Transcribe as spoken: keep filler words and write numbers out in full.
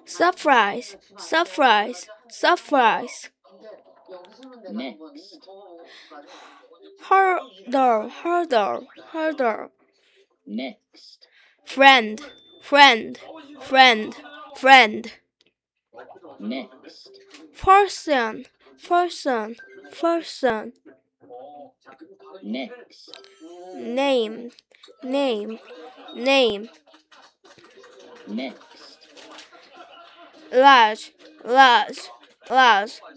surprise, surprise, surprise. Next. Harder, harder, harder. Next. Friend, friend, friend, friend. Next. Person, person, person. Next. Name, name, name. Next. Large, large, large.